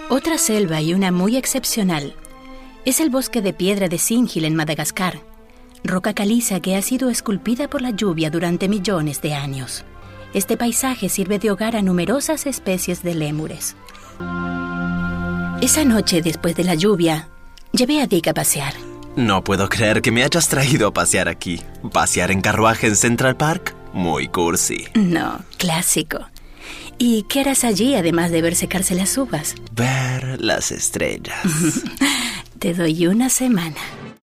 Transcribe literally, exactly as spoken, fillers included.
Otra selva y una muy excepcional es el bosque de piedra de Singil en Madagascar, roca caliza que ha sido esculpida por la lluvia durante millones de años. Este paisaje sirve de hogar a numerosas especies de lémures. Esa noche, después de la lluvia, llevé a Dick a pasear. No puedo creer que me hayas traído a pasear aquí. ¿Pasear en carruaje en Central Park? Muy cursi. No, clásico. ¿Y qué harás allí, además de ver secarse las uvas? Ver las estrellas. Te doy una semana.